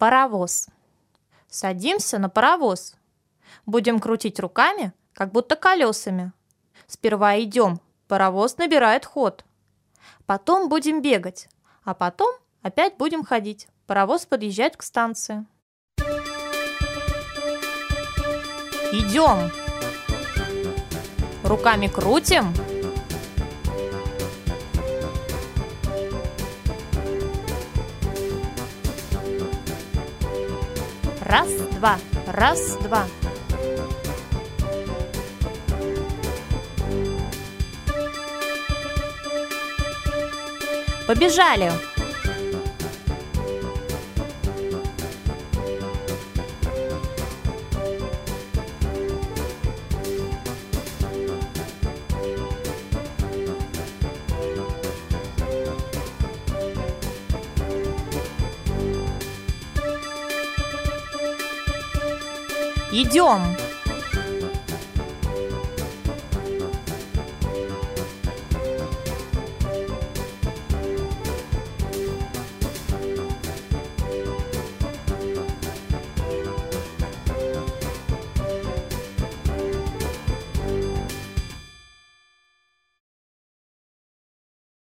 Паровоз. Садимся на паровоз. Будем крутить руками, как будто колесами. Сперва идем, паровоз набирает ход. Потом будем бегать, а потом опять будем ходить. Паровоз подъезжает к станции. Идем. Руками крутим. Раз, два, раз, два. Побежали. Идем.